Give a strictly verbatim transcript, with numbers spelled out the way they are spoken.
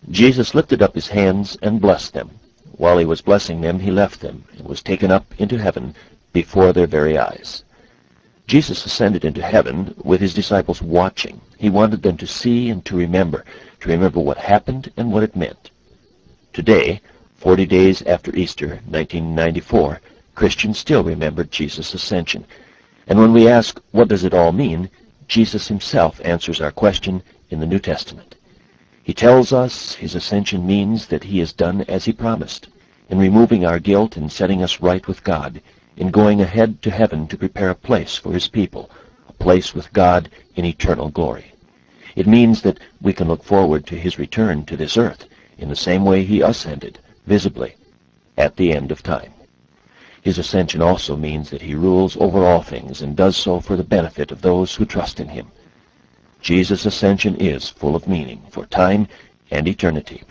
Jesus lifted up his hands and blessed them. While he was blessing them, he left them and was taken up into heaven before their very eyes. Jesus ascended into heaven with his disciples watching. He wanted them to see and to remember, to remember what happened and what it meant. Today, forty days after Easter, nineteen ninety-four, Christians still remember Jesus' ascension. And when we ask, what does it all mean, Jesus himself answers our question in the New Testament. He tells us his ascension means that he has done as he promised, in removing our guilt and setting us right with God, in going ahead to heaven to prepare a place for his people, a place with God in eternal glory. It means that we can look forward to his return to this earth in the same way he ascended, visibly, at the end of time. His ascension also means that he rules over all things and does so for the benefit of those who trust in him. Jesus' ascension is full of meaning for time and eternity.